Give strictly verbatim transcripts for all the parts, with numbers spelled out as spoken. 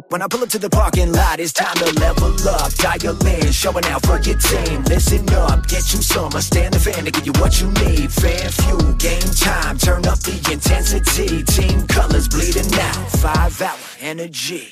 When I pull up to the parking lot, it's time to level up. Dial in, showing out for your team. Listen up, get you some. I stand the fan to give you what you need. Fan fuel, game time, turn up the intensity. Team colors bleeding out, five hour energy.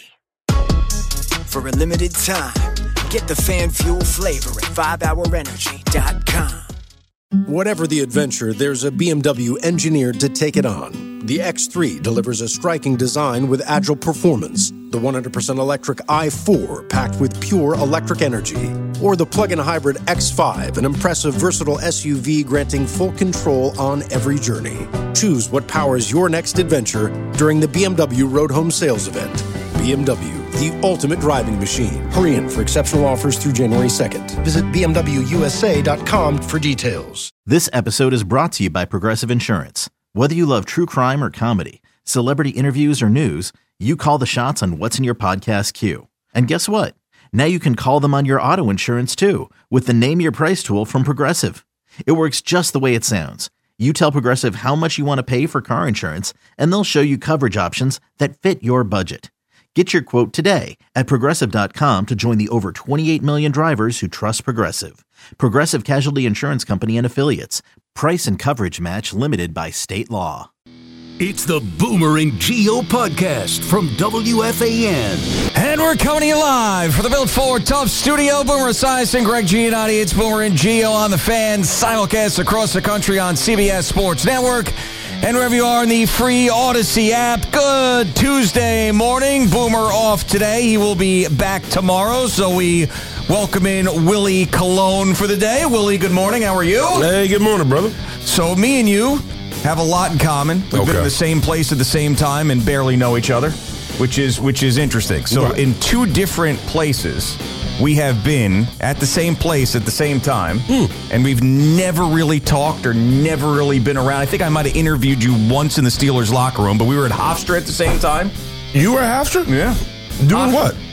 For a limited time, get the fan fuel flavor at five hour energy dot com. Whatever the adventure, there's a B M W engineered to take it on. The X three delivers a striking design with agile performance. The one hundred percent electric i four, packed with pure electric energy. Or the plug-in hybrid X five, an impressive, versatile S U V granting full control on every journey. Choose what powers your next adventure during the B M W Road Home Sales Event. B M W, the ultimate driving machine. Hurry in for exceptional offers through January second. Visit B M W U S A dot com for details. This episode is brought to you by Progressive Insurance. Whether you love true crime or comedy, celebrity interviews or news, you call the shots on what's in your podcast queue. And guess what? Now you can call them on your auto insurance too with the Name Your Price tool from Progressive. It works just the way it sounds. You tell Progressive how much you want to pay for car insurance, and they'll show you coverage options that fit your budget. Get your quote today at Progressive dot com to join the over twenty-eight million drivers who trust Progressive. Progressive Casualty Insurance Company and Affiliates. Price and coverage match limited by state law. It's the Boomer and Gio podcast from W F A N. And we're coming to you live for the Built Ford Tough Studio. Boomer Esiason, Greg Giannotti. It's Boomer and Gio on the Fan. Simulcast across the country on C B S Sports Network. And wherever you are in the free Odyssey app, good Tuesday morning. Boomer off today. He will be back tomorrow, so we welcome in Willie Colon for the day. Willie, good morning. How are you? Hey, good morning, brother. So me and you have a lot in common. We've okay. been in the same place at the same time and barely know each other, which is which is interesting. So right. in two different places, we have been at the same place at the same time, mm. and we've never really talked or never really been around. I think I might have interviewed you once in the Steelers locker room, but we were at Hofstra at the same time. You were at Hofstra? Yeah. Doing uh, what?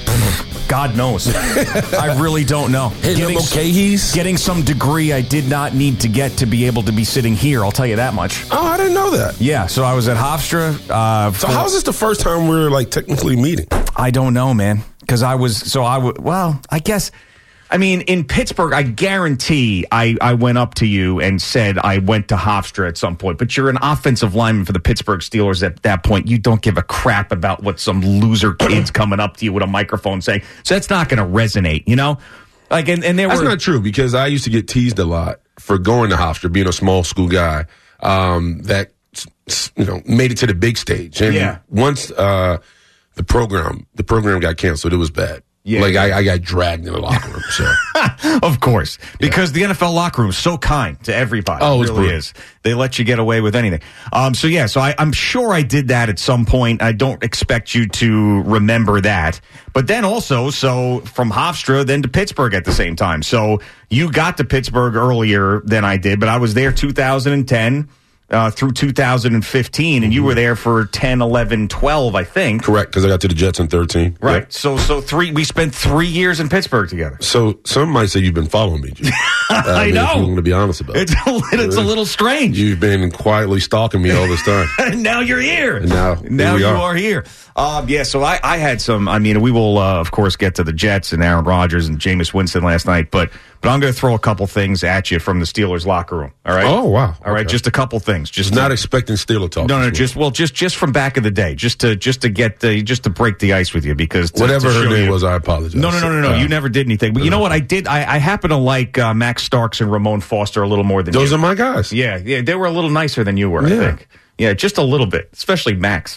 God knows. I really don't know. Hitting Mulcahy's? Getting some degree I did not need to get to be able to be sitting here, I'll tell you that much. Oh, I didn't know that. Yeah, so I was at Hofstra. Uh, so how is this the first time we're, like, technically meeting? I don't know, man. Because I was, so I would, well, I guess, I mean, in Pittsburgh, I guarantee I, I went up to you and said I went to Hofstra at some point, but you're an offensive lineman for the Pittsburgh Steelers at that point. You don't give a crap about what some loser kid's coming up to you with a microphone saying. So that's not going to resonate, you know? Like, and, and there That's were, not true, because I used to get teased a lot for going to Hofstra, being a small school guy, um, that, you know, made it to the big stage. And yeah. once, uh, The program, the program got canceled. It was bad. Yeah, like yeah. I, I got dragged in the locker room. So, of course, because yeah. the N F L locker room is so kind to everybody. Oh, it it's really brutal. is. They let you get away with anything. Um, so yeah, so I, I'm sure I did that at some point. I don't expect you to remember that. But then also, so from Hofstra, then to Pittsburgh at the same time. So you got to Pittsburgh earlier than I did, but I was there two thousand ten. Uh, through two thousand fifteen, and you were there for ten, eleven, twelve, I think. Correct, because I got to the Jets in thirteen. Right. Yep. So, so three. We spent three years in Pittsburgh together. So, some might say you've been following me, Jim. uh, I, I mean, know. If you want to be honest about it's it, a, it's a little strange. You've been quietly stalking me all this time, and now you're here. And now, now you are. are here. Um, yeah. So I, I had some. I mean, we will uh, of course get to the Jets and Aaron Rodgers and Jameis Winston last night, but. But I'm going to throw a couple things at you from the Steelers locker room. All right. Oh wow. All right. Okay. Just a couple things. Just to, not to, expecting Steeler talk. No, no. Just well, just just from back in the day, just to just to get the just to break the ice with you because to, whatever to her name you, was, I apologize. No, no, no, no, no. Uh, you never did anything. But you know what? I did. I, I happen to like uh, Max Starks and Ramon Foster a little more than those you. are my guys. Yeah, yeah. They were a little nicer than you were. Yeah. I think. Yeah, just a little bit, especially Max.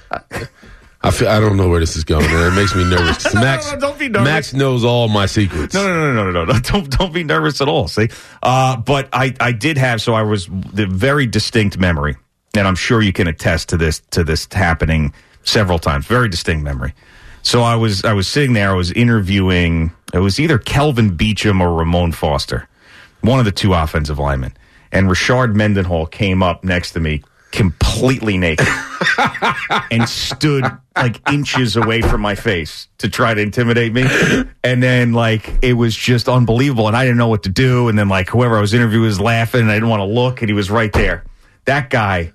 I feel, I don't know where this is going, and it makes me nervous. no, Max, no, no, don't be nervous. Max knows all my secrets. No, no, no, no, no, no, no. Don't don't be nervous at all. See, uh, but I, I did have so I was the very distinct memory, and I'm sure you can attest to this to this happening several times. Very distinct memory. So I was I was sitting there. I was interviewing. It was either Kelvin Beachum or Ramon Foster, one of the two offensive linemen, and Rashard Mendenhall came up next to me. Completely naked and stood like inches away from my face to try to intimidate me. And then like it was just unbelievable and I didn't know what to do. And then like whoever I was interviewing was laughing and I didn't want to look and he was right there. That guy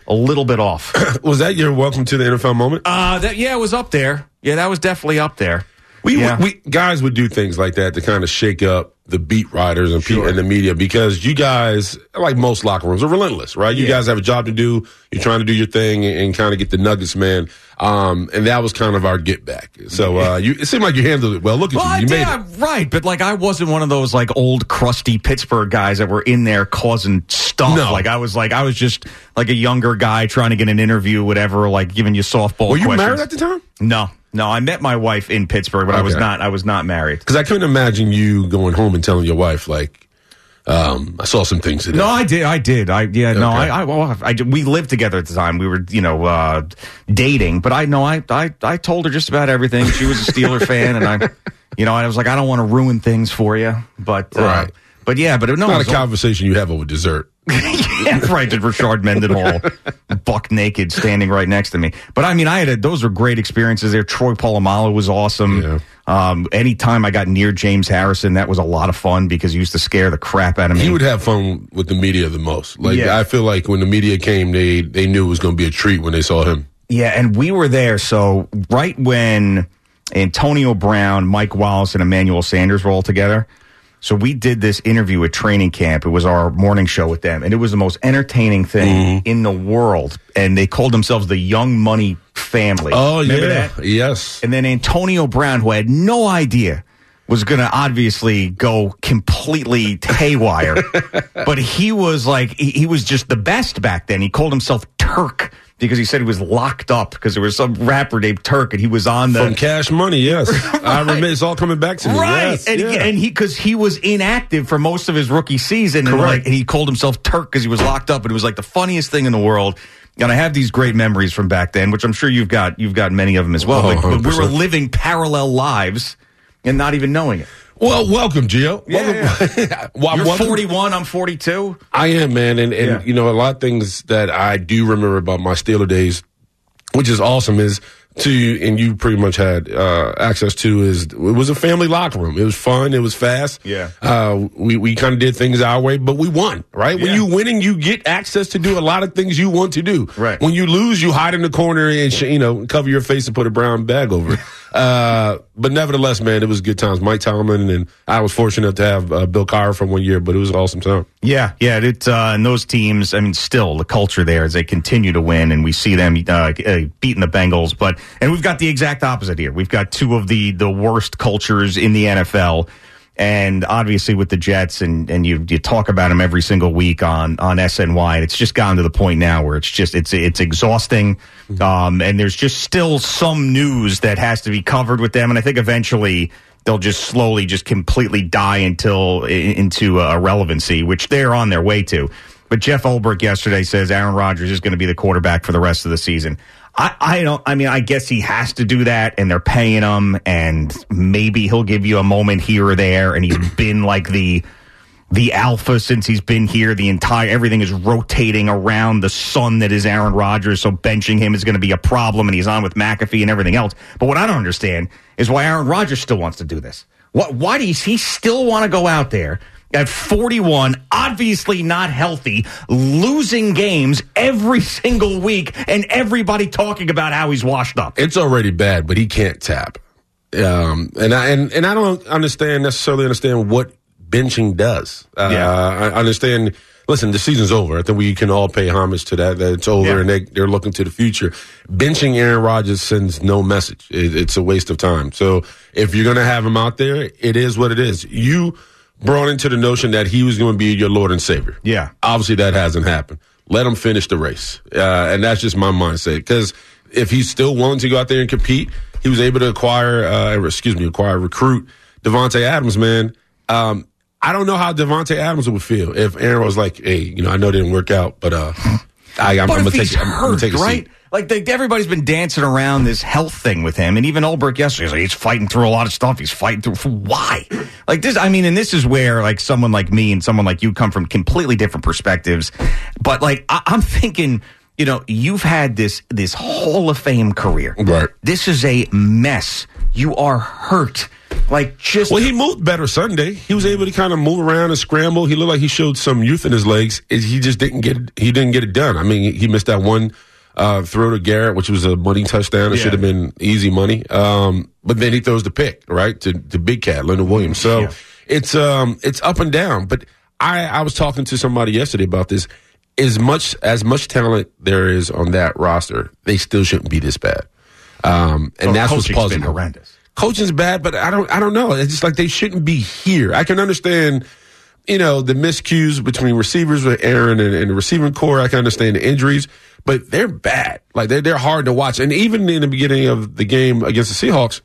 a little bit off. Was that your welcome to the N F L moment? Uh, that, yeah, it was up there. Yeah, that was definitely up there. We, yeah. we guys would do things like that to kind of shake up the beat writers and, sure. pe- and the media, because you guys, like most locker rooms, are relentless, right? You yeah. guys have a job to do. You're trying to do your thing and, and kind of get the nuggets, man. Um, and that was kind of our get back. So uh, you, it seemed like you handled it well. Look at well, you. You I, made yeah, it. Right, but like I wasn't one of those like old crusty Pittsburgh guys that were in there causing stuff. No. Like I was like I was just like a younger guy trying to get an interview, whatever, like giving you softball Were you questions. married at the time? No. No, I met my wife in Pittsburgh, but okay. I was not. I was not married. Because I couldn't imagine you going home and telling your wife, like, um, "I saw some things today." No, I did. I did. I yeah. Okay. No, I. I, well, I. We lived together at the time. We were, you know, uh, dating. But I know. I, I. I told her just about everything. She was a Steeler fan, and I, you know, I was like, I don't want to ruin things for you. But uh, right. But yeah. But no, it's not it a conversation all... you have over dessert. Yeah, right. Did Rashard Mendenhall buck naked standing right next to me? But I mean, I had a, those were great experiences there. Troy Polamalu was awesome. Yeah. Um, anytime I got near James Harrison, that was a lot of fun because he used to scare the crap out of me. He would have fun with the media the most. Like yeah. I feel like when the media came, they they knew it was going to be a treat when they saw him. Yeah, and we were there. So right when Antonio Brown, Mike Wallace, and Emmanuel Sanders were all together. So we did this interview at training camp. It was our morning show with them, and it was the most entertaining thing mm-hmm. in the world. And they called themselves the Young Money Family. Oh, Remember yeah. that? Yes. And then Antonio Brown, who had no idea, was going to obviously go completely haywire. But he was like, he, he was just the best back then. He called himself Turk, because he said he was locked up because there was some rapper named Turk and he was on the from Cash Money. Yes, right. I remember. It's all coming back to me. Right, yes, and yeah. he, and he because he was inactive for most of his rookie season, and, like, and he called himself Turk because he was locked up, and it was like the funniest thing in the world. And I have these great memories from back then, which I'm sure you've got. You've got many of them as well. Oh, but, but we were living parallel lives and not even knowing it. Well, welcome, Gio. Yeah, welcome. Yeah. well, You're welcome. forty-one, I'm forty-two. I am, man. And, and yeah. you know, a lot of things that I do remember about my Steeler days, which is awesome, is to, and you pretty much had uh, access to, is it was a family locker room. It was fun. It was fast. Yeah. Uh, we we kind of did things our way, but we won, right? Yeah. When you winning, you get access to do a lot of things you want to do. Right. When you lose, you hide in the corner and, sh- you know, cover your face and put a brown bag over it. uh, but nevertheless, man, it was good times. Mike Tomlin, and I was fortunate to have uh, Bill Cowher for one year, but it was an awesome time. Yeah, yeah. It, uh, and those teams, I mean, still the culture there as they continue to win, and we see them uh, beating the Bengals. But and we've got the exact opposite here. We've got two of the the worst cultures in the N F L. And obviously with the Jets, and, and you you talk about them every single week on, on S N Y, and it's just gotten to the point now where it's just, it's it's exhausting. Um, and there's just still some news that has to be covered with them. And I think eventually they'll just slowly just completely die until into uh, irrelevancy, which they're on their way to. But Jeff Ulbrich yesterday says Aaron Rodgers is going to be the quarterback for the rest of the season. I, I don't, I mean, I guess he has to do that, and they're paying him, and maybe he'll give you a moment here or there, and he's been like the, the alpha since he's been here. The entire, everything is rotating around the sun that is Aaron Rodgers, so benching him is going to be a problem, and he's on with McAfee and everything else. But what I don't understand is why Aaron Rodgers still wants to do this. What, why does he still want to go out there at forty-one, obviously not healthy, losing games every single week, and everybody talking about how he's washed up? It's already bad, but he can't tap. Um, and I and, and I don't understand necessarily understand what benching does. Uh, yeah. I understand. Listen, the season's over. I think we can all pay homage to that. That it's over, yeah. and they, they're looking to the future. Benching Aaron Rodgers sends no message. It, it's a waste of time. So if you're going to have him out there, it is what it is. You brought into the notion that he was going to be your Lord and Savior. Yeah. Obviously, that hasn't happened. Let him finish the race. Uh, and that's just my mindset. Because if he's still willing to go out there and compete, he was able to acquire, uh, excuse me, acquire, recruit Devontae Adams, man. Um, I don't know how Devontae Adams would feel if Aaron was like, hey, you know, I know it didn't work out, but uh, I, I'm, but I'm if going he's to take, hurt, take a right? seat. Like, they, everybody's been dancing around this health thing with him. And even Ulbrich yesterday, he's, like, he's fighting through a lot of stuff. He's fighting through, for why? Like this, I mean, and this is where, like, someone like me and someone like you come from completely different perspectives. But, like, I, I'm thinking, you know, you've had this, this Hall of Fame career. Right. This is a mess you are hurt. Like, just. Well, he moved better Sunday. He was able to kind of move around and scramble. He looked like he showed some youth in his legs. He just didn't get it, he didn't get it done. I mean, he missed that one uh, throw to Garrett, which was a money touchdown. It yeah. should have been easy money. Um, but then he throws the pick, right, to, to Big Cat, Leonard Williams. So yeah. it's um, it's up and down. But I, I was talking to somebody yesterday about this. As much as much talent there is on that roster, they still shouldn't be this bad. Um, and oh, that's what's puzzling. Been horrendous. Coaching's bad, but I don't I don't know. It's just like they shouldn't be here. I can understand, you know, the miscues between receivers with Aaron and, and the receiving core. I can understand the injuries, but they're bad. Like they're they're hard to watch. And even in the beginning of the game against the Seahawks,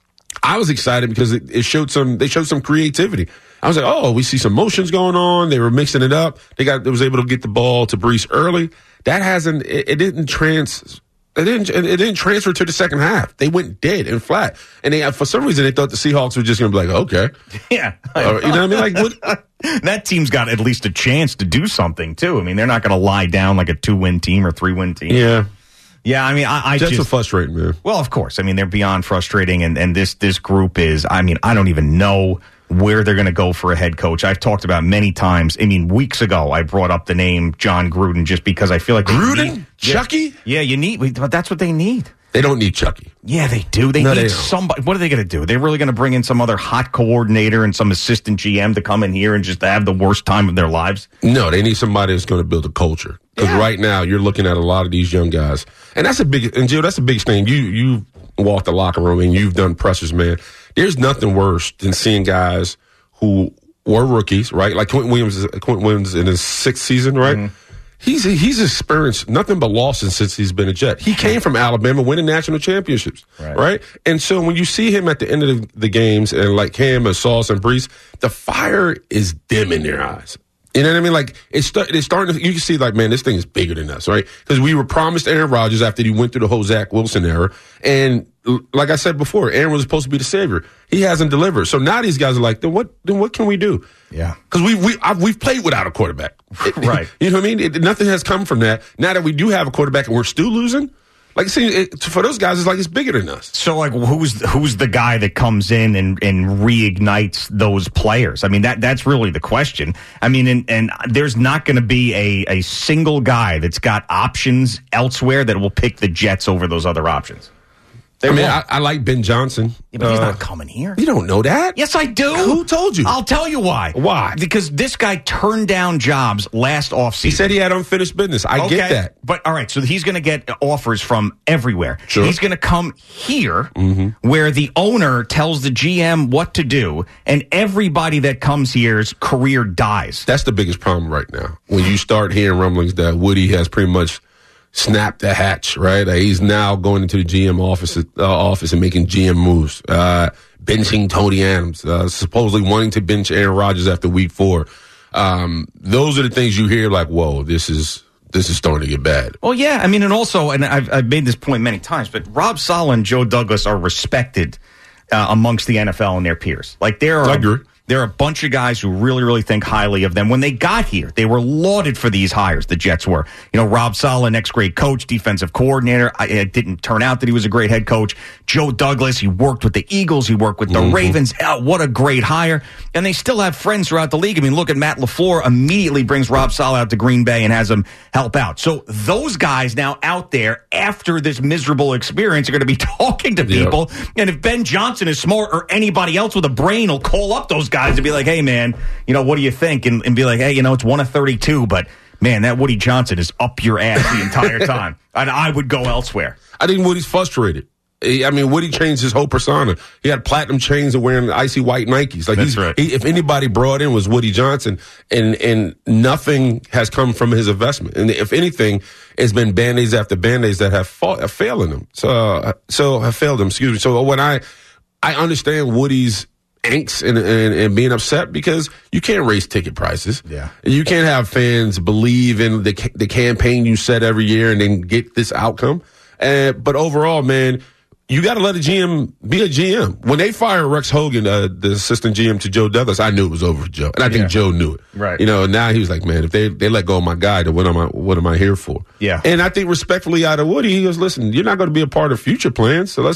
I was excited because it, it showed some they showed some creativity. I was like, oh, we see some motions going on. They were mixing it up. They got they was able to get the ball to Breece early. That hasn't it, it didn't trans It didn't. It didn't transfer to the second half. They went dead and flat, and they for some reason they thought the Seahawks were just going to be like, okay, yeah, uh, you know what I mean? Like, what? That team's got at least a chance to do something too. I mean, they're not going to lie down like a two-win team or three-win team. Yeah, yeah. I mean, I, I that's just frustrating, man. Well, of course. I mean, they're beyond frustrating, and and this this group is. I mean, I don't even know where they're going to go for a head coach. I've talked about many times. I mean, weeks ago, I brought up the name John Gruden just because I feel like Gruden, need, Chucky. Yeah, yeah, you need. But that's what they need. They don't need Chucky. Yeah, they do. They no, need they somebody. What are they going to do? They're really going to bring in some other hot coordinator and some assistant G M to come in here and just have the worst time of their lives? No, they need somebody that's going to build a culture. Because yeah. right now, you're looking at a lot of these young guys, and that's a big. And Jill, that's a big thing. You you walked the locker room and you've done pressers, man. There's nothing worse than seeing guys who were rookies, right? Like Quentin Williams, Quentin Williams in his sixth season, right? Mm-hmm. He's he's experienced nothing but losses since he's been a Jet. He came from Alabama, winning national championships, right? right? And so when you see him at the end of the games, and like him and Sauce and Breece, the fire is dim in their eyes. You know what I mean? Like it's, start, it's starting to, you can see like, man, this thing is bigger than us, right? Because we were promised Aaron Rodgers after he went through the whole Zach Wilson era. And like I said before, Aaron was supposed to be the savior. He hasn't delivered. So now these guys are like, then what, then what can we do? Yeah. Because we, we, I've, we've played without a quarterback. Right. You know what I mean? It, nothing has come from that. Now that we do have a quarterback and we're still losing, like, see, it, for those guys, it's like it's bigger than us. So, like, who's who's the guy that comes in and, and reignites those players? I mean, that that's really the question. I mean, and, and there's not going to be a, a single guy that's got options elsewhere that will pick the Jets over those other options. They I mean, I, I like Ben Johnson. Yeah, but uh, he's not coming here. You don't know that? Yes, I do. Who told you? I'll tell you why. Why? Because this guy turned down jobs last offseason. He said he had unfinished business. I okay, get that. But, all right, so he's going to get offers from everywhere. Sure. He's going to come here mm-hmm. where the owner tells the G M what to do, and everybody that comes here's career dies. That's the biggest problem right now. When you start hearing rumblings that Woody has pretty much snapped the hatch, right? Uh, he's now going into the G M office, uh, office and making G M moves, uh, benching Tony Adams, uh, supposedly wanting to bench Aaron Rodgers after week four. Um, those are the things you hear like, whoa, this is this is starting to get bad. Well, yeah. I mean, and also, and I've, I've made this point many times, but Rob Saleh and Joe Douglas are respected uh, amongst the N F L and their peers. Like, there are. I agree. There are a bunch of guys who really, really think highly of them. When they got here, they were lauded for these hires, the Jets were. You know, Rob Saleh, next great coach, defensive coordinator. I, it didn't turn out that he was a great head coach. Joe Douglas, he worked with the Eagles. He worked with the mm-hmm. Ravens. Oh, what a great hire. And they still have friends throughout the league. I mean, look at Matt LaFleur, immediately brings Rob Saleh out to Green Bay and has him help out. So those guys now out there, after this miserable experience, are going to be talking to people. Yep. And if Ben Johnson is smart, or anybody else with a brain will call up those guys and be like, hey, man, you know, what do you think? And, and be like, hey, you know, it's one of thirty-two, but, man, that Woody Johnson is up your ass the entire time. And I would go elsewhere. I think Woody's frustrated. I mean, Woody changed his whole persona. He had platinum chains and wearing icy white Nikes. Like, That's he's, right. He, if anybody brought in was Woody Johnson, and and nothing has come from his investment. And if anything, it's been Band-Aids after Band-Aids that have, fought, have failed him. So, uh, so have failed him. Excuse me. So when I, I understand Woody's angst and, and, and being upset, because you can't raise ticket prices. Yeah. You can't have fans believe in the the campaign you set every year and then get this outcome. Uh, but overall, man, you got to let a G M be a G M. When they fired Rex Hogan, uh, the assistant G M to Joe Douglas, I knew it was over for Joe, and I think yeah. Joe knew it. Right. You know, and now he was like, man, if they they let go of my guy, then what am I what am I here for? Yeah. And I think respectfully out of Woody, he goes, listen, you're not going to be a part of future plans, so let's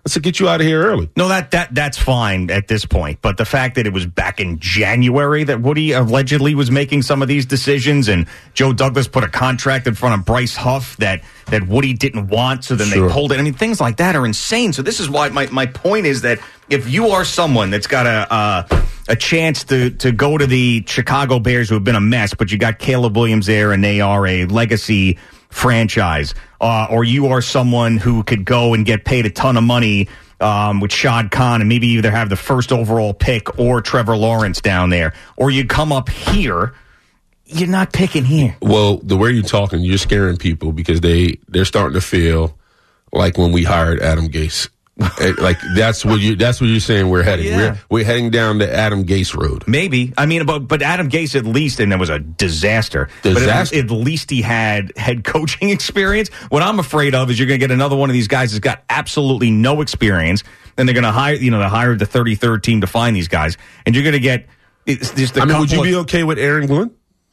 Let's get you out of here early. No, that that that's fine at this point. But the fact that it was back in January that Woody allegedly was making some of these decisions, and Joe Douglas put a contract in front of Bryce Huff that, that Woody didn't want, so then sure. they pulled it. I mean, things like that are insane. So this is why my, my point is that if you are someone that's got a uh, a chance to, to go to the Chicago Bears, who have been a mess, but you got Caleb Williams there, and they are a legacy franchise, uh, or you are someone who could go and get paid a ton of money um, with Shad Khan and maybe either have the first overall pick or Trevor Lawrence down there, or you come up here, you're not picking here. Well, the way you're talking, you're scaring people because they, they're starting to feel like when we hired Adam Gase. Like that's what you that's what you're saying we're heading. Yeah. We're we're heading down the Adam Gase road. Maybe. I mean, but but Adam Gase at least, and it was a disaster. Disaster. But at, at least he had head coaching experience. What I'm afraid of is you're going to get another one of these guys that's got absolutely no experience, and they're going to hire you know they hired the thirty-third team to find these guys, and you're going to get. It's just I mean, would you be okay with Aaron Glenn?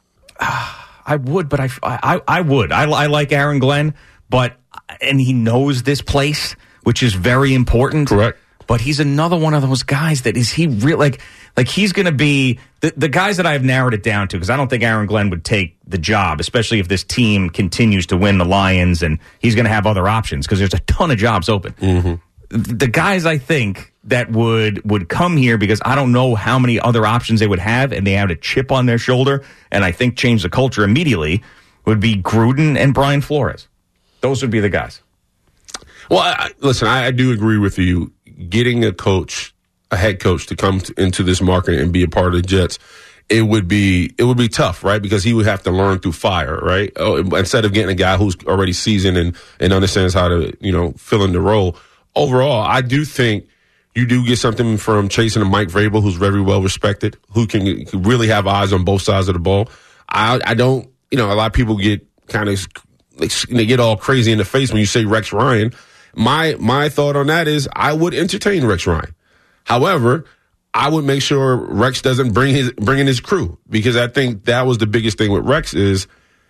I would, but I I I would. I I like Aaron Glenn, but and he knows this place, which is very important. Correct. But he's another one of those guys that is he real like like he's going to be the, the guys that I've narrowed it down to, because I don't think Aaron Glenn would take the job, especially if this team continues to win the Lions, and he's going to have other options because there's a ton of jobs open. Mm-hmm. The guys I think that would would come here, because I don't know how many other options they would have, and they have a chip on their shoulder, and I think change the culture immediately, would be Gruden and Brian Flores. Those would be the guys. Well, I, listen, I, I do agree with you. Getting a coach, a head coach, to come to, into this market and be a part of the Jets, it would be it would be tough, right? Because he would have to learn through fire, right? Oh, instead of getting a guy who's already seasoned and, and understands how to, you know, fill in the role. Overall, I do think you do get something from chasing a Mike Vrabel, who's very well respected, who can, can really have eyes on both sides of the ball. I, I don't, you know, a lot of people get kind of they get all crazy in the face when you say Rex Ryan. My my thought on that is I would entertain Rex Ryan. However, I would make sure Rex doesn't bring his bring in his crew, because I think that was the biggest thing with Rex is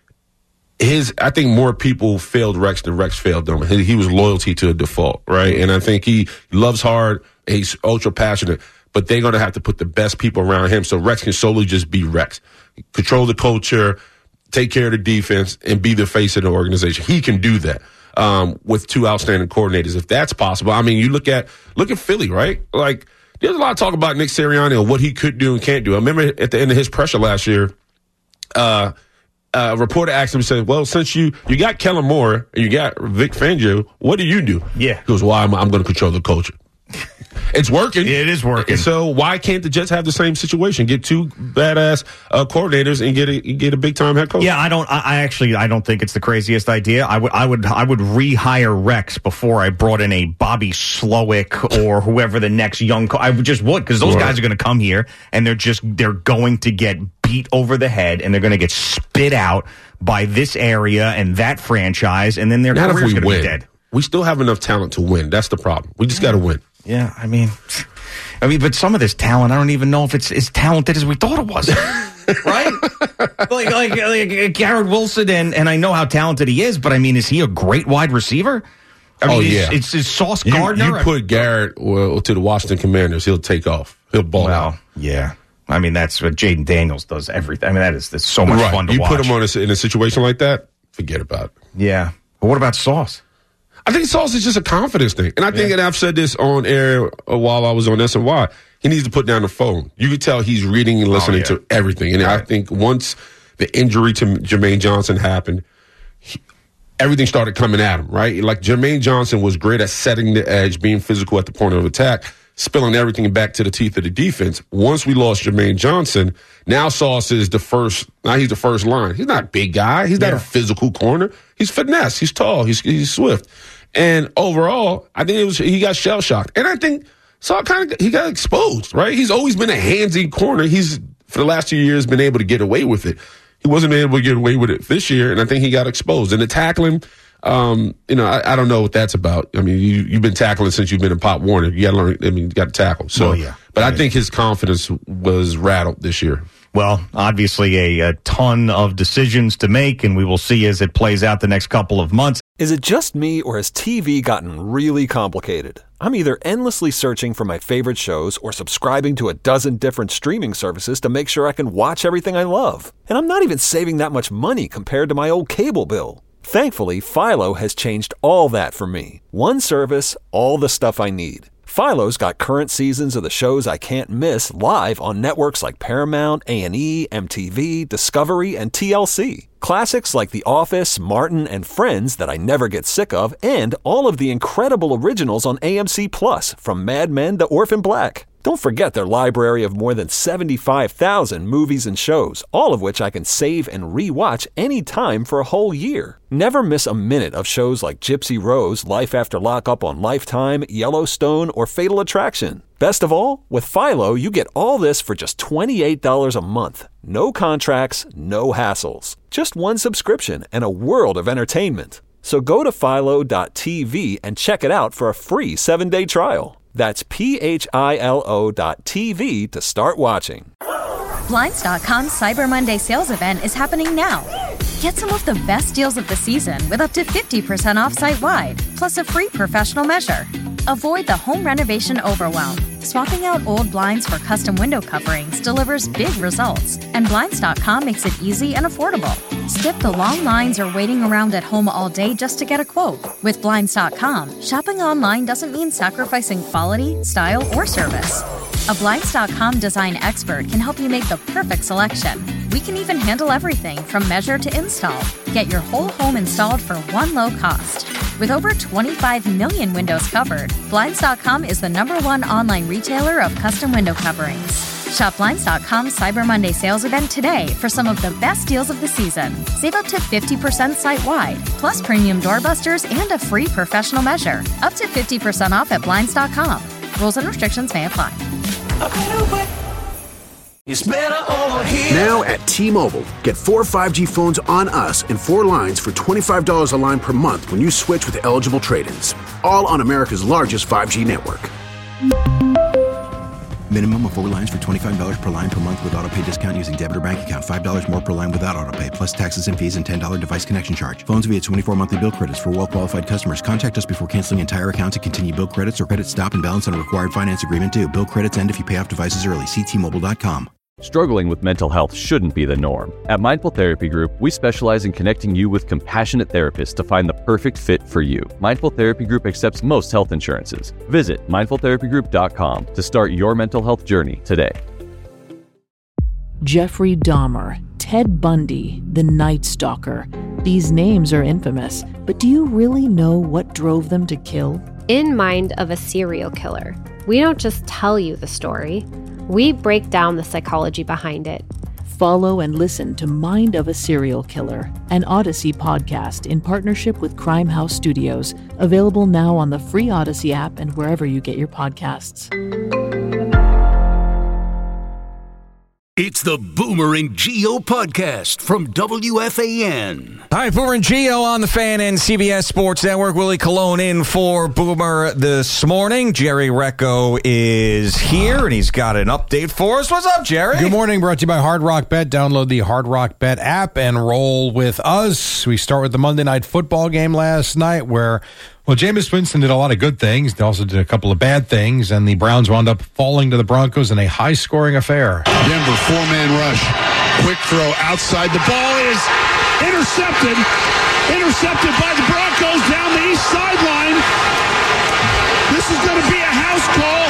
his. I think more people failed Rex than Rex failed them. He, he was loyalty to a default, right? And I think he loves hard. He's ultra passionate, but they're going to have to put the best people around him so Rex can solely just be Rex, control the culture, take care of the defense, and be the face of the organization. He can do that. Um, with two outstanding coordinators, if that's possible. I mean, you look at look at Philly, right? Like, there's a lot of talk about Nick Sirianni and what he could do and can't do. I remember at the end of his pressure last year, uh, a reporter asked him, said, well, since you, you got Kellen Moore and you got Vic Fangio, what do you do? Yeah. He goes, well, I'm, I'm going to control the culture. It's working. It is working. So why can't the Jets have the same situation? Get two badass uh, coordinators and get a get a big time head coach. Yeah, I don't. I, I actually I don't think it's the craziest idea. I would I would I would rehire Rex before I brought in a Bobby Slowick or whoever the next young. Co- I would just would because those right. guys are going to come here and they're just they're going to get beat over the head and they're going to get spit out by this area and that franchise, and then their Not career's going to be dead. We still have enough talent to win. That's the problem. We just got to win. Yeah, I mean, I mean, but some of this talent, I don't even know if it's as talented as we thought it was, right? like, like, like Garrett Wilson, and, and I know how talented he is, but I mean, is he a great wide receiver? I mean, oh, it's, yeah. It's, it's Sauce you, Gardner. You put Garrett well, to the Washington Commanders, he'll take off. He'll ball well, out. Yeah. I mean, that's what Jaden Daniels does everything. I mean, that is that's so much right. fun to you watch. You put him on a, in a situation like that, forget about it. Yeah. But what about Sauce? I think Sauce is just a confidence thing. And I think, yeah. and I've said this on air while I was on S N Y, he needs to put down the phone. You can tell he's reading and listening oh, yeah. to everything. And right. I think once the injury to Jermaine Johnson happened, he, everything started coming at him, right? Like Jermaine Johnson was great at setting the edge, being physical at the point of attack, spilling everything back to the teeth of the defense. Once we lost Jermaine Johnson, now Sauce is the first, now he's the first line. He's not a big guy. He's not yeah. a physical corner. He's finesse. He's tall. He's, he's swift. And overall, I think it was he got shell shocked, and I think so. Kind of he got exposed, right? He's always been a handsy corner. He's for the last two years been able to get away with it. He wasn't able to get away with it this year, and I think he got exposed. And the tackling, um, you know, I, I don't know what that's about. I mean, you you've been tackling since you've been in Pop Warner. You got to learn. I mean, you got to tackle. So, well, yeah. but yeah. I think his confidence was rattled this year. Well, obviously a, a ton of decisions to make, and we will see as it plays out the next couple of months. Is it just me, or has T V gotten really complicated? I'm either endlessly searching for my favorite shows or subscribing to a dozen different streaming services to make sure I can watch everything I love. And I'm not even saving that much money compared to my old cable bill. Thankfully, Philo has changed all that for me. One service, all the stuff I need. Philo's got current seasons of the shows I can't miss live on networks like Paramount, A and E, M T V, Discovery, and T L C. Classics like The Office, Martin, and Friends that I never get sick of, and all of the incredible originals on A M C Plus, from Mad Men to Orphan Black. Don't forget their library of more than seventy-five thousand movies and shows, all of which I can save and re-watch anytime for a whole year. Never miss a minute of shows like Gypsy Rose, Life After Lockup on Lifetime, Yellowstone, or Fatal Attraction. Best of all, with Philo, you get all this for just twenty-eight dollars a month. No contracts, no hassles. Just one subscription and a world of entertainment. So go to philo dot t v and check it out for a free seven-day trial. That's P H I L O dot T V to start watching. Blinds dot com's Cyber Monday sales event is happening now. Get some of the best deals of the season with up to fifty percent off site-wide, plus a free professional measure. Avoid the home renovation overwhelm. Swapping out old blinds for custom window coverings delivers big results, and Blinds dot com makes it easy and affordable. Skip the long lines or waiting around at home all day just to get a quote. With Blinds dot com, shopping online doesn't mean sacrificing quality, style, or service. A Blinds dot com design expert can help you make the perfect selection. We can even handle everything from measure to install. Get your whole home installed for one low cost. With over twenty-five million windows covered, Blinds dot com is the number one online retailer of custom window coverings. Shop Blinds dot com's Cyber Monday sales event today for some of the best deals of the season. Save up to fifty percent site-wide, plus premium doorbusters and a free professional measure. Up to fifty percent off at Blinds dot com. Rules and restrictions may apply. It's better over here. Now at T-Mobile, get four five G phones on us and four lines for twenty-five dollars a line per month when you switch with eligible trade-ins. All on America's largest five G network. Minimum of four lines for twenty-five dollars per line per month with autopay discount using debit or bank account. five dollars more per line without autopay, plus taxes and fees and ten dollars device connection charge. Phones via twenty-four monthly bill credits for well-qualified customers. Contact us before canceling entire account to continue bill credits or credit stop and balance on a required finance agreement due. Bill credits end if you pay off devices early. See T Mobile dot com. Struggling with mental health shouldn't be the norm. At Mindful Therapy Group, we specialize in connecting you with compassionate therapists to find the perfect fit for you. Mindful Therapy Group accepts most health insurances. Visit mindful therapy group dot com to start your mental health journey today. Jeffrey Dahmer, Ted Bundy, the Night Stalker. These names are infamous, but do you really know what drove them to kill? In Mind of a Serial Killer, we don't just tell you the story. We break down the psychology behind it. Follow and listen to Mind of a Serial Killer, an Odyssey podcast in partnership with Crime House Studios, available now on the free Odyssey app and wherever you get your podcasts. It's the Boomer and Geo podcast from W F A N. Hi, Boomer and Geo on the Fan and C B S Sports Network. Willie Colon in for Boomer this morning. Jerry Recco is here, and he's got an update for us. What's up, Jerry? Good morning, brought to you by Hard Rock Bet. Download the Hard Rock Bet app and roll with us. We start with the Monday Night Football game last night where, well, Jameis Winston did a lot of good things. They also did a couple of bad things, and the Browns wound up falling to the Broncos in a high-scoring affair. Denver, four-man rush. Quick throw outside. The ball is intercepted. Intercepted by the Broncos down the east sideline. This is going to be a house call.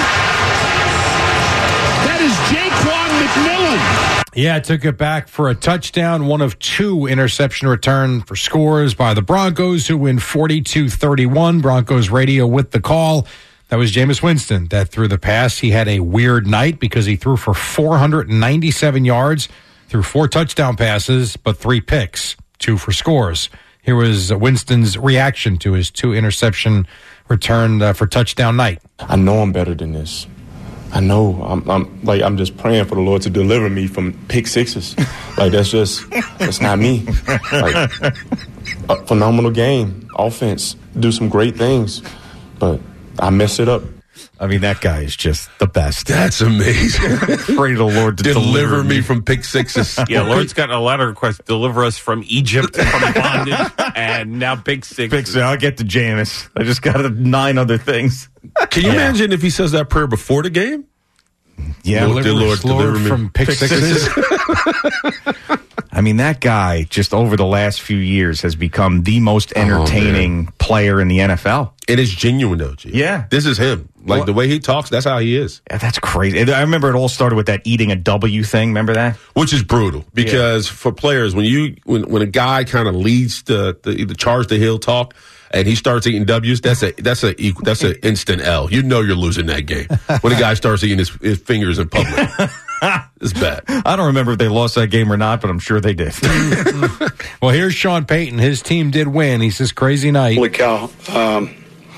That is Jaquan McMillan. Yeah, took it back for a touchdown, one of two interception return for scores by the Broncos, who win forty-two thirty-one. Broncos radio with the call. That was Jameis Winston that threw the pass. He had a weird night because he threw for four hundred ninety-seven yards, threw four touchdown passes, but three picks, two for scores. Here was Winston's reaction to his two interception return uh, for touchdown night. I know I'm better than this. I know I'm, I'm like I'm just praying for the Lord to deliver me from pick sixes. Like that's just that's not me. Like a phenomenal game, offense, do some great things, but I messed it up. I mean, that guy is just the best. That's amazing. Pray the Lord to deliver, deliver me me from pick sixes. Yeah, Lord's got a letter request. Deliver us from Egypt, from bondage, and now big six. Big six. I'll get to Jameis. I just got nine other things. Can you yeah. imagine if he says that prayer before the game? Yeah, Lord, deliver, Lord, Lord deliver me from pick, pick sixes. I mean, that guy just over the last few years has become the most entertaining oh, player in the N F L. It is genuine, though, G. Yeah. This is him. Like, well, the way he talks, that's how he is. Yeah, that's crazy. I remember it all started with that eating a W thing. Remember that? Which is brutal. Because yeah. for players, when you when, when a guy kind of leads the, the, the charge the hill talk, and he starts eating W's, that's a that's a equal, that's an instant L. You know you're losing that game when a guy starts eating his, his fingers in public. It's bad. I don't remember if they lost that game or not, but I'm sure they did. Well, here's Sean Payton. His team did win. He says, crazy night. Holy cow. Um,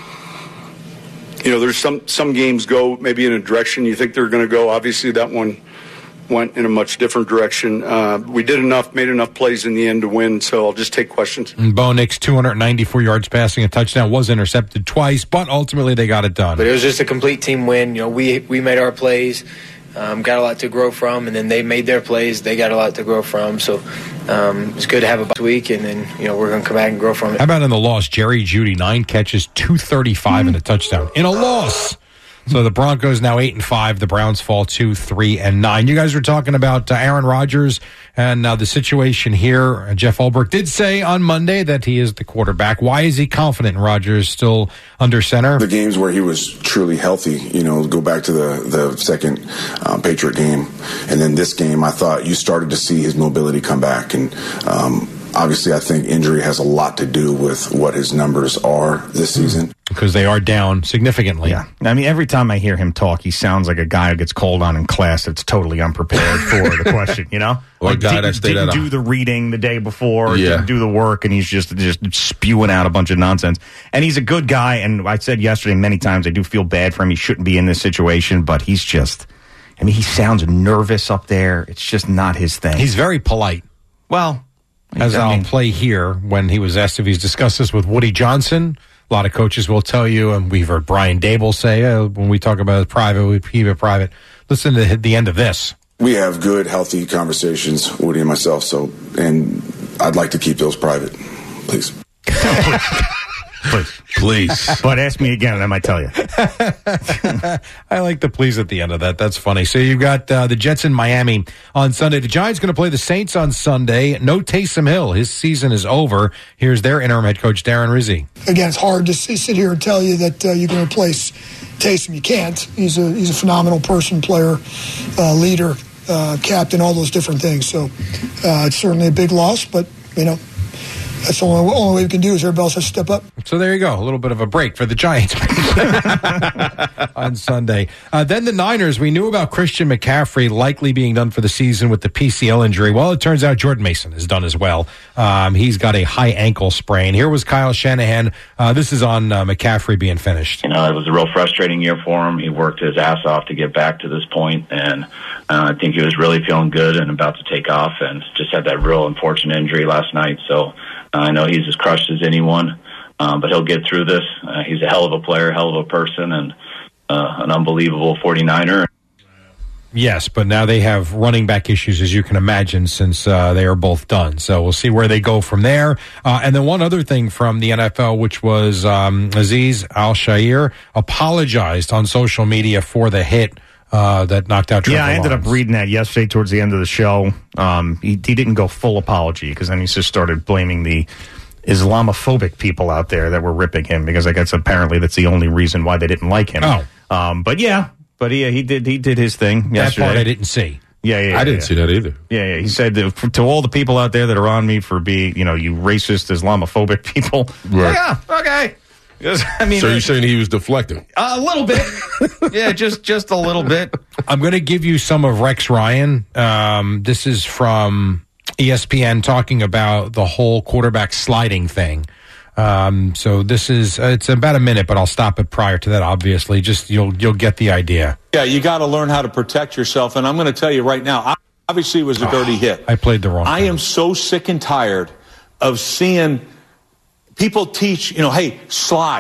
you know, there's some, some games go maybe in a direction you think they're going to go. Obviously, that one went in a much different direction. Uh, we did enough, made enough plays in the end to win, so I'll just take questions. And Bo Nix, two hundred ninety-four yards passing, a touchdown, was intercepted twice, but ultimately they got it done. But it was just a complete team win. You know, we we made our plays, um, got a lot to grow from, and then they made their plays. They got a lot to grow from. So um, it's good to have a bye week, and then you know we're going to come back and grow from it. How about in the loss? Jerry Jeudy, nine catches, two thirty-five, and a touchdown in a loss. So the Broncos now eight and five. The Browns fall to three and nine. You guys were talking about uh, Aaron Rodgers and uh, the situation here. Uh, Jeff Ulbrich did say on Monday that he is the quarterback. Why is he confident in Rodgers still under center? The games where he was truly healthy, you know, go back to the the second um, Patriot game, and then this game, I thought you started to see his mobility come back, and um, obviously, I think injury has a lot to do with what his numbers are this season. Because they are down significantly. Yeah. I mean, every time I hear him talk, he sounds like a guy who gets called on in class that's totally unprepared for the question, you know? Or like a guy didn't, that stayed didn't at do a... the reading the day before, yeah. didn't do the work, and he's just, just spewing out a bunch of nonsense. And he's a good guy, and I said yesterday many times, I do feel bad for him. He shouldn't be in this situation, but he's just, I mean, he sounds nervous up there. It's just not his thing. He's very polite. Well... As I I'll mean, play here, when he was asked if he's discussed this with Woody Johnson, a lot of coaches will tell you, and we've heard Brian Dable say, uh, when we talk about it private, we keep it private. Listen to the end of this. We have good, healthy conversations, Woody and myself, so, and I'd like to keep those private, please. Please. Please. But ask me again and I might tell you. I like the please at the end of that. That's funny. So you've got uh, the Jets in Miami on Sunday. The Giants going to play the Saints on Sunday. No Taysom Hill. His season is over. Here's their interim head coach, Darren Rizzi. Again, it's hard to sit here and tell you that uh, you can replace Taysom. You can't. He's a, he's a phenomenal person, player, uh, leader, uh, captain, all those different things. So uh, it's certainly a big loss, but, you know, that's the only, only way we can do is everybody else has to step up. So there you go. A little bit of a break for the Giants on Sunday. Uh, then the Niners. We knew about Christian McCaffrey likely being done for the season with the P C L injury. Well, it turns out Jordan Mason is done as well. Um, he's got a high ankle sprain. Here was Kyle Shanahan. Uh, this is on uh, McCaffrey being finished. You know, it was a real frustrating year for him. He worked his ass off to get back to this point, and uh, I think he was really feeling good and about to take off, and just had that real unfortunate injury last night. So I know he's as crushed as anyone, um, but he'll get through this. Uh, he's a hell of a player, hell of a person, and uh, an unbelievable forty-niner. Yes, but now they have running back issues, as you can imagine, since uh, they are both done. So we'll see where they go from there. Uh, and then one other thing from the N F L, which was um, Azeez Al-Shaair apologized on social media for the hit Uh, that knocked out Trevor Yeah, I ended Lawrence. up reading that yesterday towards the end of the show. Um, he, he didn't go full apology because then he just started blaming the Islamophobic people out there that were ripping him because I guess apparently that's the only reason why they didn't like him. Oh. Um, but yeah, but he, he did he did his thing That yesterday. part I didn't see. Yeah, yeah, yeah I didn't yeah. see that either. Yeah, yeah. He said that for, to all the people out there that are on me for being, you know, you racist Islamophobic people. Right. Yeah, okay. I mean, so you're saying he was deflecting? A little bit. Yeah, just just a little bit. I'm going to give you some of Rex Ryan. Um, this is from E S P N talking about the whole quarterback sliding thing. Um, so this is uh, it's about a minute, but I'll stop it prior to that. Obviously, just you'll you'll get the idea. Yeah, you got to learn how to protect yourself, and I'm going to tell you right now. Obviously, it was a dirty oh, hit. I played the wrong. I thing. am so sick and tired of seeing people teach. You know, hey, slide.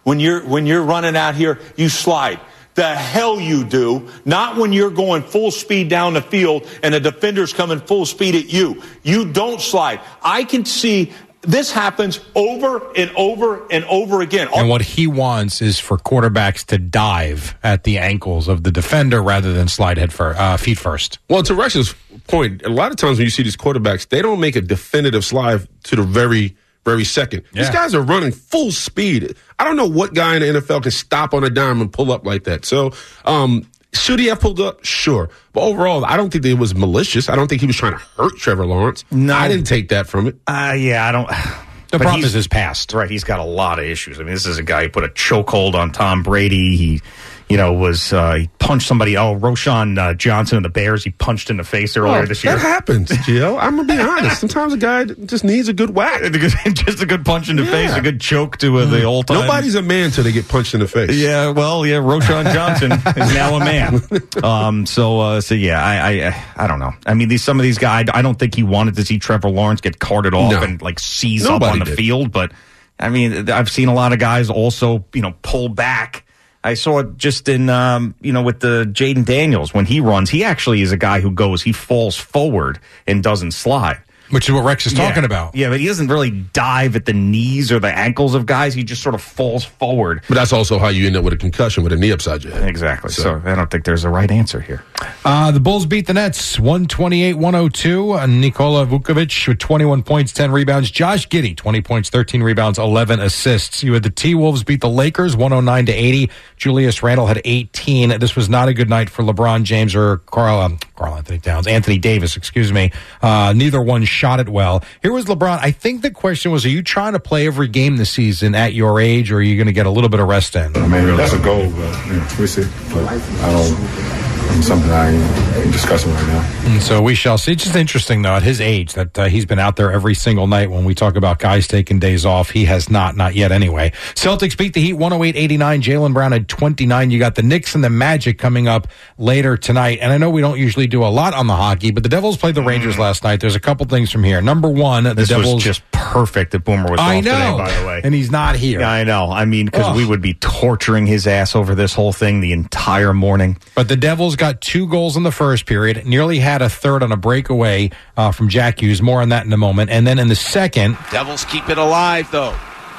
when you're when you're running out here, you slide. The hell you do. Not when you're going full speed down the field and a defender's coming full speed at you. You don't slide. I can see this happens over and over and over again. And what he wants is for quarterbacks to dive at the ankles of the defender rather than slide head for, uh, feet first. Well, to Rex's point, a lot of times when you see these quarterbacks, they don't make a definitive slide to the very very second. Yeah. These guys are running full speed. I don't know what guy in the N F L can stop on a dime and pull up like that. So, um, should he have pulled up? Sure. But overall, I don't think that it was malicious. I don't think he was trying to hurt Trevor Lawrence. No. I didn't take that from it. Uh, yeah, I don't. The problem is his past. Right. He's got a lot of issues. I mean, this is a guy who put a chokehold on Tom Brady. He, you know, was, uh, he punched somebody. Oh, Roshan uh, Johnson of the Bears. He punched in the face earlier oh, this year. That happens, Gio. I'm going to be honest. Sometimes a guy just needs a good whack. Just a good punch in the yeah. face, a good choke to uh, the old time. Nobody's a man till they get punched in the face. Yeah, well, yeah, Roshan Johnson is now a man. Um, so, uh, so yeah, I, I, I don't know. I mean, these some of these guys, I don't think he wanted to see Trevor Lawrence get carted off no. and like seize Nobody up on the did. field. But I mean, I've seen a lot of guys also, you know, pull back. I saw it just in, um, you know, with the Jaden Daniels. When he runs, he actually is a guy who goes, he falls forward and doesn't slide. Which is what Rex is yeah. talking about. Yeah, but he doesn't really dive at the knees or the ankles of guys. He just sort of falls forward. But that's also how you end up with a concussion with a knee upside your head. Exactly. So, so I don't think there's a right answer here. Uh, the Bulls beat the Nets one twenty-eight one oh two. Uh, Nikola Vukovic with twenty-one points, ten rebounds. Josh Giddey, twenty points, thirteen rebounds, eleven assists. You had the T-Wolves beat the Lakers one oh nine to eighty. Julius Randle had eighteen. This was not a good night for LeBron James or Carl, um, Carl Anthony Towns, Anthony Davis, excuse me. Uh, neither one shot it well. Here was LeBron. I think the question was, are you trying to play every game this season at your age, or are you going to get a little bit of rest in? I mean, that's a goal, but you know, we see. But I don't... It's something I ain't discussing right now. And so we shall see. It's just interesting, though, at his age, that uh, he's been out there every single night. When we talk about guys taking days off, he has not, not yet anyway. Celtics beat the Heat one oh eight eighty-nine. Jaylen Brown had twenty-nine. You got the Knicks and the Magic coming up later tonight. And I know we don't usually do a lot on the hockey, but the Devils played the Rangers last night. There's a couple things from here. Number one, the this Devils. was just perfect that Boomer was I off know. today, by the way. And he's not here. Yeah, I know. I mean, because we would be torturing his ass over this whole thing the entire morning. But the Devils got two goals in the first period, nearly had a third on a breakaway uh, from Jack Hughes. More on that in a moment. And then in the second... Devils keep it alive, though.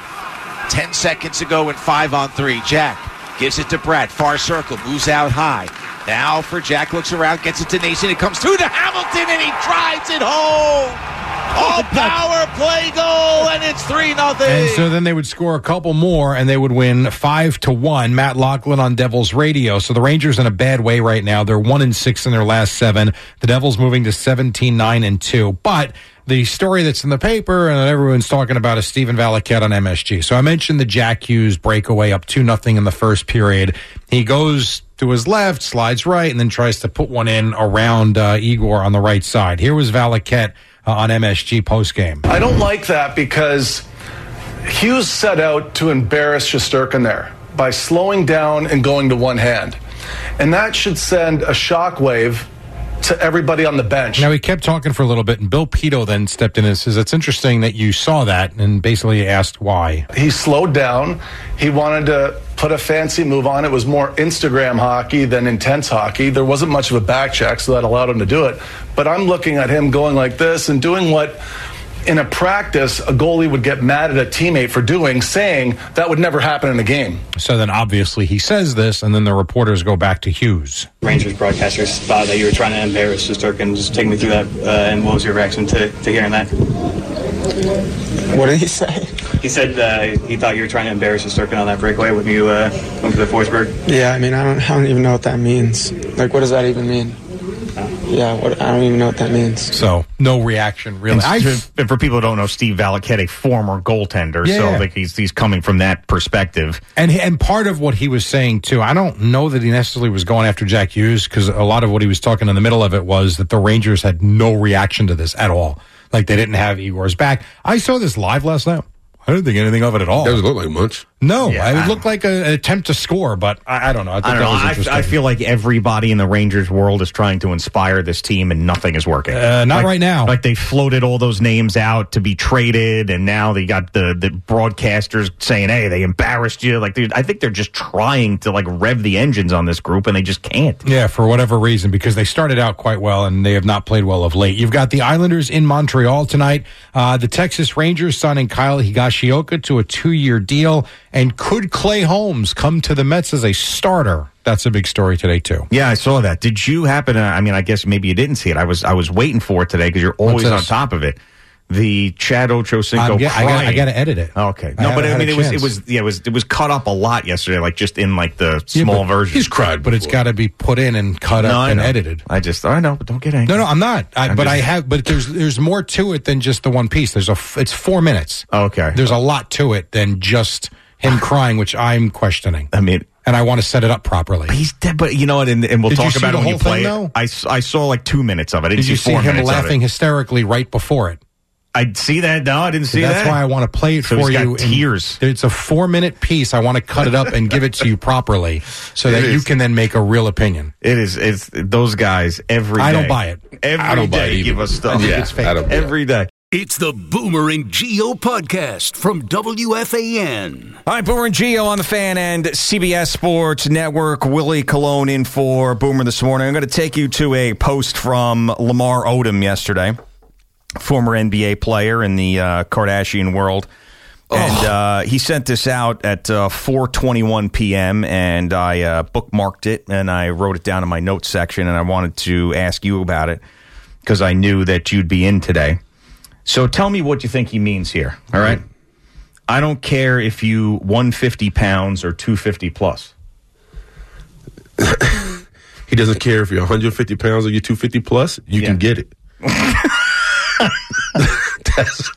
Ten seconds ago and five on three. Jack gives it to Brett. Far circle, moves out high. Now for Jack, looks around, gets it to Nason. It comes through to Hamilton, and he drives it home. All power play goal, and it's three nothing. And so then they would score a couple more, and they would win five to one. Matt Loughlin on Devils radio. So the Rangers in a bad way right now. They're one and six in their last seven. The Devils moving to seventeen nine and two. But the story that's in the paper and that everyone's talking about is Steven Valiquette on M S G. So I mentioned the Jack Hughes breakaway up two nothing in the first period. He goes to his left, slides right, and then tries to put one in around uh, Igor on the right side. Here was Valiquette uh, on M S G postgame. I don't like that because Hughes set out to embarrass Shesterkin there by slowing down and going to one hand. And that should send a shockwave to everybody on the bench. Now, he kept talking for a little bit, and Bill Pito then stepped in and says, it's interesting that you saw that, and basically asked why. He slowed down. He wanted to put a fancy move on. It was more Instagram hockey than intense hockey. There wasn't much of a back check, so that allowed him to do it. But I'm looking at him going like this and doing what, in a practice, a goalie would get mad at a teammate for doing, saying that would never happen in a game. So then obviously he says this, and then the reporters go back to Hughes. Rangers broadcasters thought that you were trying to embarrass Shesterkin. Just take me through that, uh, and what was your reaction to, to hearing that? What did he say? He said uh, he thought you were trying to embarrass Shesterkin on that breakaway when you uh, went to the Forsberg. Yeah, I mean, I don't, I don't even know what that means. Like, what does that even mean? Yeah, what, I don't even know what that means. So, no reaction, really. And, and for people who don't know, Steve Valiquette, a former goaltender, yeah, so yeah. like he's he's coming from that perspective. And and part of what he was saying, too, I don't know that he necessarily was going after Jack Hughes, because a lot of what he was talking in the middle of it was that the Rangers had no reaction to this at all. Like, they didn't have Igor's back. I saw this live last night. I didn't think anything of it at all. It doesn't look like much. No, Yeah. it looked like a, an attempt to score, but I, I don't know. I, I don't know. I, I feel like everybody in the Rangers world is trying to inspire this team, and nothing is working. Uh, not Like- right now. Like they floated all those names out to be traded, and now they got the, the broadcasters saying, "Hey, they embarrassed you." Like they- I think they're just trying to like rev the engines on this group, and they just can't. Yeah, for whatever reason, because they started out quite well and they have not played well of late. You've got the Islanders in Montreal tonight. Uh, the Texas Rangers signing Kyle Higashioka to a two-year deal. And could Clay Holmes come to the Mets as a starter? That's a big story today, too. Yeah, I saw that. Did you happen to, I mean, I guess maybe you didn't see it. I was I was waiting for it today because you're always on this? top of it. The Chad Ochocinco I'm get- I gotta- crying. I gotta edit it. Okay. I No, but haven't I had mean, a it was, it chance. was, yeah, it was, it was cut up a lot yesterday, like just in like the Yeah, small but version. He's cried, but it's got to be put in and cut No, up I and know. edited. I just, I know, but don't get angry. No, no, I'm not. I, I'm but just- I have. But there's there's more to it than just the one piece. There's a. f- It's four minutes. Okay. There's a lot to it than just him crying, which I'm questioning. I mean, and I want to set it up properly. He's dead, but you know what? And, and we'll Did you talk see about the it when you whole play thing, it. though? I, s- I saw like two minutes of it. I didn't Did you see see four him minutes laughing of it. hysterically right before it? I see that. No, I didn't see That's that. why I want to play it So for he's got you. in- tears. It's a four minute piece. I want to cut it up and give it to you properly so It that you is. can then make a real opinion. It is. It's those guys every day. I don't buy it. Every I don't buy day it give either. us stuff. Yeah, It's fake. I don't buy it. Every day. It's the Boomer and Geo podcast from W F A N. All right, Boomer and Geo on the Fan and C B S Sports Network. Willie Colon in for Boomer this morning. I'm going to take you to a post from Lamar Odom yesterday, former N B A player in the uh, Kardashian world. And uh, he sent this out at uh, four twenty-one p.m., and I uh, bookmarked it, and I wrote it down in my notes section, and I wanted to ask you about it because I knew that you'd be in today. So tell me what you think he means here, all right? I don't care if you one hundred fifty pounds or two hundred fifty plus. He doesn't care if you're one hundred fifty pounds or you're two hundred fifty plus. You can get it. that's,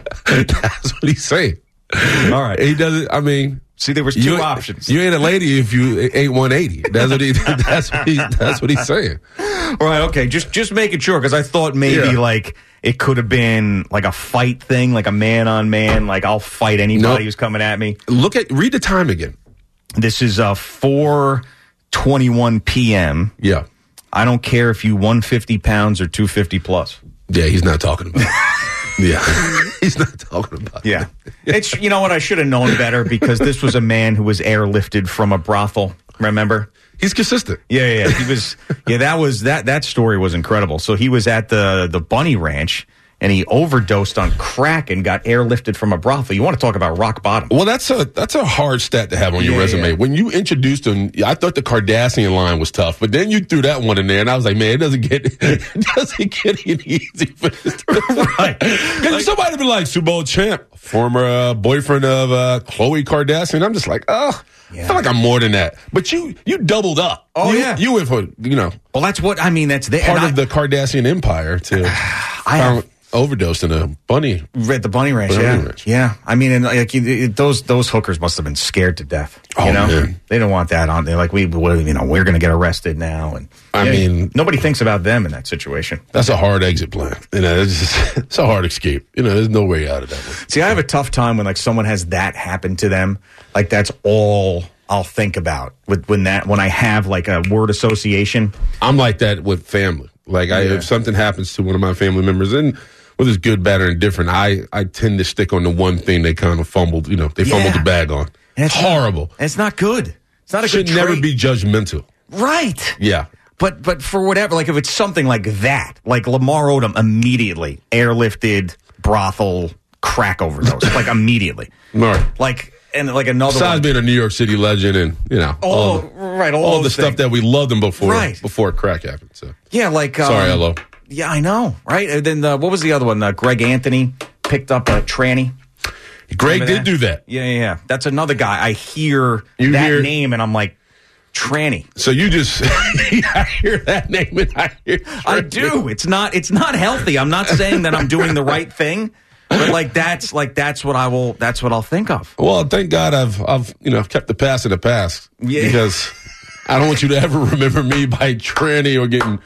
that's what he's saying. All right. He doesn't, I mean. See, there was two you, options. You ain't a lady if you ain't one eighty. That's what he. That's what he. That's what he's saying. All right, okay, just just making sure because I thought maybe Yeah. like it could have been like a fight thing, like a man on man, like I'll fight anybody Nope. who's coming at me. Look at read the time again. This is uh four twenty-one p.m. Yeah, I don't care if you one hundred fifty pounds or two hundred fifty plus. Yeah, he's not talking about. Yeah, he's not talking about. Yeah, it's you know what I should have known better because this was a man who was airlifted from a brothel. Remember? He's consistent. Yeah, yeah, yeah. He was. Yeah, that was that. That story was incredible. So he was at the the Bunny Ranch and he overdosed on crack and got airlifted from a brothel. You want to talk about rock bottom? Well, that's a that's a hard stat to have on your Yeah, resume. yeah. When you introduced him, I thought the Kardashian line was tough, but then you threw that one in there, and I was like, man, it doesn't get it doesn't get any easy for this. Right? Because somebody would be like, Super Bowl champ, former uh, boyfriend of uh, Khloe Kardashian. I'm just like, oh, I feel like I'm more than that. But you you doubled up. Oh, you, yeah. you went for you know. Well, that's what I mean. That's the, part and of I- the Kardashian empire to I found overdosed in a bunny. At the Bunny Ranch, Bunny yeah, Ranch. yeah. I mean, and like you- it, those those hookers must have been scared to death. You Oh, know, man. they don't want that on. They're like, we, we you know, we're going to get arrested now, and I yeah, mean- nobody thinks about them in that situation. That's a hard exit plan. You know, it's, just, it's a hard escape. You know, there's no way out of that one. See, I have a tough time when like someone has that happen to them. Like that's all I'll think about with when that when I have like a word association. I'm like that with family. Like I, Yeah. if something happens to one of my family members, and whether it's good, bad, or indifferent, I, I tend to stick on the one thing they kind of fumbled. You know, they fumbled Yeah. the bag on. And it's horrible. Not, it's not good. It's not a Should good never trait. be judgmental. Right. Yeah. But but for whatever, like if it's something like that, like Lamar Odom immediately airlifted brothel crack overdose, like immediately, Right. like and like another Besides one. being a New York City legend, and you know, All- all, right, all all those the stuff things. that we loved him before, Right. before crack happened. So Yeah, like um, sorry, hello. Yeah, I know, right? And then uh, what was the other one? Uh, Greg Anthony picked up a tranny. Greg Remember did do that. Yeah, yeah, yeah. That's another guy. I hear You that hear- name and I'm like, tranny. So you just I hear that name and I hear I do. It's not. It's not healthy. I'm not saying that I'm doing the right thing, but like that's like that's what I will. That's what I'll think of. Well, thank God I've I've you know kept the past in the past. Yeah. Because I don't want you to ever remember me by tranny or getting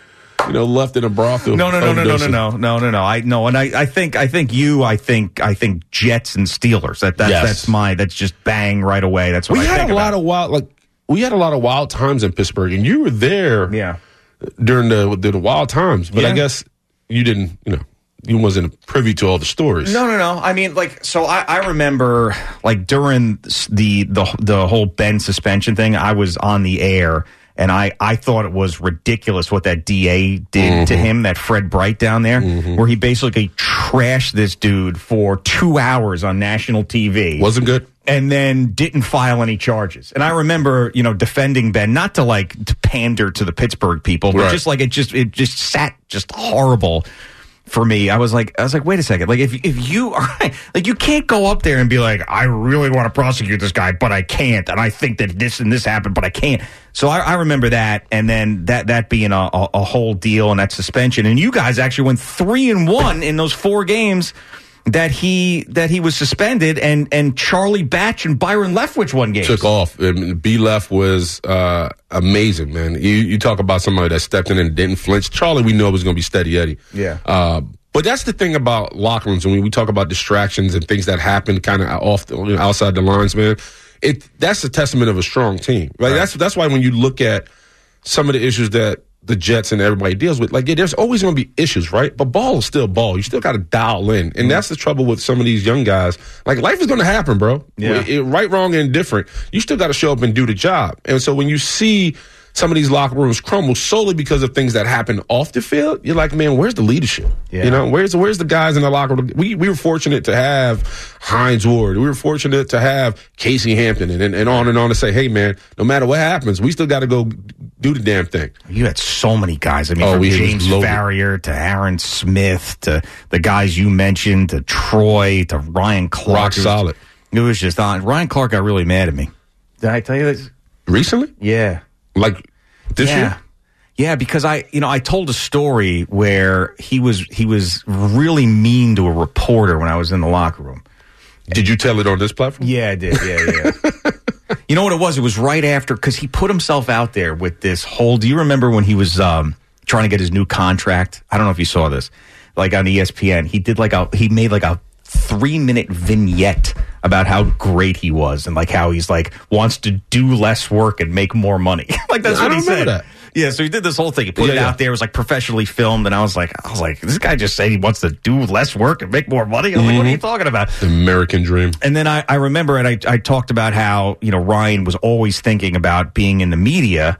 you know, left in a brothel. No, no, no, no, no, no, no, no, no, no. I no, and I, I think, I think you, I think, I think Jets and Steelers. That, that's Yes. that's my, that's just bang right away. That's what We I had think a about. lot of wild, like we had a lot of wild times in Pittsburgh, and you were there, yeah, during the the, the wild times. But I Yeah. guess you didn't, you know, you wasn't privy to all the stories. No, no, no. I mean, like, so I, I remember, like, during the the the whole Ben suspension thing, I was on the air, and I, I thought it was ridiculous what that D A did to Mhm. him, that Fred Bright down there, where he basically trashed this dude for two hours on national T V. Wasn't good. And then didn't file any charges. And I remember, you know, defending Ben, not to like to pander to the Pittsburgh people, but Right. just like it just it just sat just horrible for me. I was like, I was like, wait a second. Like, if if you are like, you can't go up there and be like, I really want to prosecute this guy, but I can't, and I think that this and this happened, but I can't. So I, I remember that, and then that that being a, a, a whole deal and that suspension. And you guys actually went three and one in those four games that he that he was suspended, and and Charlie Batch and Byron Leftwich won games. Took off. I mean, B Left was uh, amazing, man. You, you talk about somebody that stepped in and didn't flinch. Charlie, we know was going to be steady Eddie. Yeah. Uh, but that's the thing about locker rooms when we talk about distractions and things that happen kind of off the, you know, outside the lines, man. It that's a testament of a strong team. Right? Right. That's that's why when you look at some of the issues that the Jets and everybody deals with, like, yeah, there's always going to be issues, right? But ball is still ball. You still got to dial in. And that's the trouble with some of these young guys. Like, life is going to happen, bro. Yeah. It- it- right, wrong, and indifferent. You still got to show up and do the job. And so when you see some of these locker rooms crumble solely because of things that happen off the field, you're like, man, where's the leadership? Yeah. You know, where's where's the guys in the locker room? We we were fortunate to have Hines Ward. We were fortunate to have Casey Hampton, and, and, and on and on to say, hey, man, no matter what happens, we still got to go do the damn thing. You had so many guys. I mean, Oh, from we was James loaded. Farrier to Aaron Smith to the guys you mentioned to Troy to Ryan Clark. Rock It was- solid. It was just on. Ryan Clark got really mad at me. Did I tell you this? Recently? Yeah. Like this yeah. year? Yeah, because I, you know, I told a story where he was he was really mean to a reporter when I was in the locker room. Did you tell it on this platform? Yeah, I did. Yeah, yeah. You know what it was? It was right after, because he put himself out there with this whole. Do you remember when he was um, trying to get his new contract? I don't know if you saw this, like on E S P N. He did like a he made like a three minute vignette about how great he was and like how he's like wants to do less work and make more money. Like that's I what he don't remember said. that. Yeah, so he did this whole thing. He put Yeah, it yeah. out there. It was like professionally filmed, and I was like, I was like, this guy just said he wants to do less work and make more money. I'm like, what are you talking about? The American dream. And then I, I remember, and I, I talked about how, you know, Ryan was always thinking about being in the media.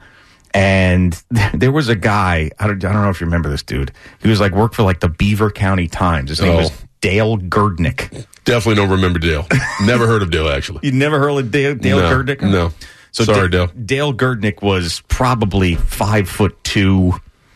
And there was a guy, I don't, I don't know if you remember this dude. He was like, worked for like the Beaver County Times. His name Oh. was Dale Gerdnick. Definitely don't remember Dale. Never heard of Dale, actually. You never heard of Dale, Dale No, Gerdnick? no. Sorry, Da- Dale. Dale Gerdnick was probably five foot two,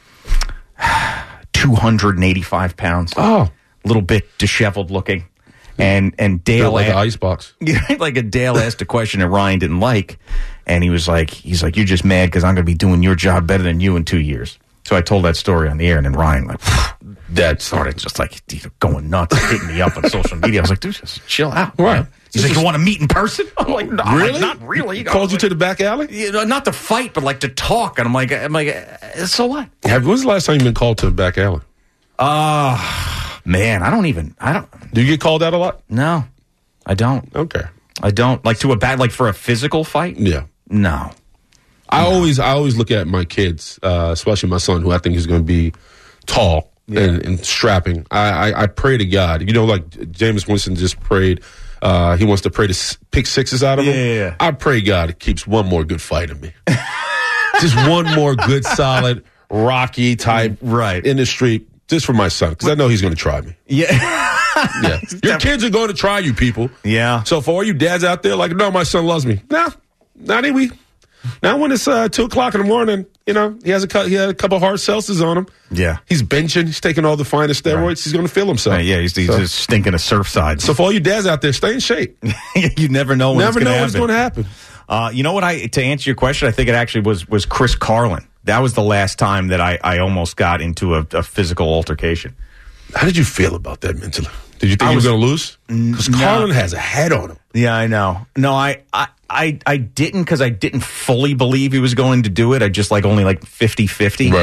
two hundred eighty-five pounds. Oh. A little bit disheveled looking. And and Dale Built like a- an icebox. Yeah, like a Dale asked a question that Ryan didn't like, and he was like, he's like, you're just mad because I'm going to be doing your job better than you in two years. So I told that story on the air, and then Ryan like that started just like going nuts, hitting me up on social media. I was like, dude, just chill out. Right. He's like, you want to meet in person? I'm like, no, I'm like, Really? not really. He called you to the back alley? You know, not to fight, but like to talk. And I'm like, I'm like, uh, so what? Have, when's the last time you've been called to the back alley? Uh, man, I don't even, I don't. Do you get called out a lot? No, I don't. Okay. I don't. Like to a bad, like for a physical fight? Yeah. No. I always I always look at my kids, uh, especially my son, who I think is going to be tall and, and strapping. I, I, I pray to God. You know, like Jameis Winston just prayed. Uh, he wants to pray to s- pick sixes out of him. Yeah, yeah, yeah. I pray God keeps one more good fight in me. Just one more good, solid, Rocky type right in the street, just for my son, because I know he's going to try me. Yeah. Yeah. Your kids are going to try you, people. Yeah. So for all you dads out there, like, no, my son loves me. No, not anyway. Now when it's uh, two o'clock in the morning, you know, he has a cou- he had a couple hard seltzers on him. Yeah. He's benching. He's taking all the finest steroids. Right. He's going to feel himself. Right, yeah, he's, he's So- just stinking a Surfside. So for all you dads out there, stay in shape. You never know when Never it's know going what's to going happen. to happen. Uh, you know what? I to answer your question, I think it actually was was Chris Carlin. That was the last time that I, I almost got into a, a physical altercation. How did you feel about that mentally? Did you think I you was- were going to lose? Because No. Carlin has a head on him. Yeah, I know. No, I I I, I didn't because I didn't fully believe he was going to do it. I just like only like fifty-fifty. Right.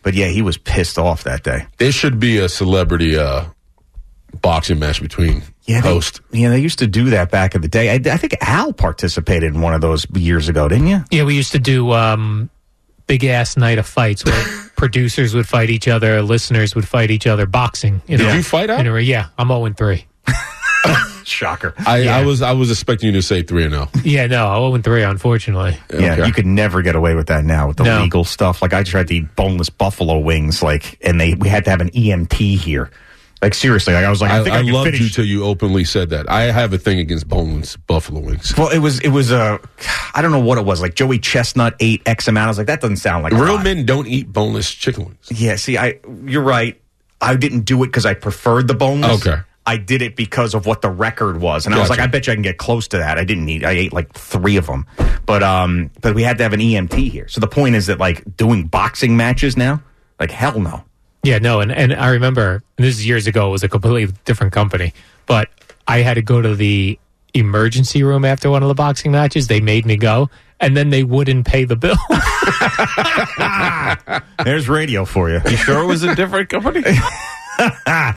But yeah, he was pissed off that day. There should be a celebrity uh, boxing match between Yeah, they, hosts. yeah, they used to do that back in the day. I, I think Al participated in one of those years ago, didn't you? Yeah, we used to do um, big ass night of fights where producers would fight each other, listeners would fight each other, boxing. You know, Did you fight out? In a- yeah, I'm zero and three. Shocker. I, Yeah. I was I was expecting you to say three and zero. Yeah, no, zero and three, unfortunately. Yeah, Okay. you could never get away with that now with the No. legal stuff. Like I tried to eat boneless buffalo wings, like, and they we had to have an E M T here. Like seriously, like I was like, I, I, think I, I could loved finish. you till you openly said that. I have a thing against boneless buffalo wings. Well, it was it was a, uh, I don't know what it was. Like Joey Chestnut ate X amount. I was like, that doesn't sound like a Real lot. men don't eat boneless chicken wings. Yeah, see, I you're right. I didn't do it because I preferred the boneless. Okay. I did it because of what the record was, and I was Gotcha. like, I bet you I can get close to that. I didn't eat. I ate like three of them, but um, but we had to have an E M T here. So the point is that like doing boxing matches now, like hell no. Yeah, no, and, and I remember, and this is years ago, it was a completely different company, but I had to go to the emergency room after one of the boxing matches. They made me go, and then they wouldn't pay the bill. There's radio for you. You sure it was a different company?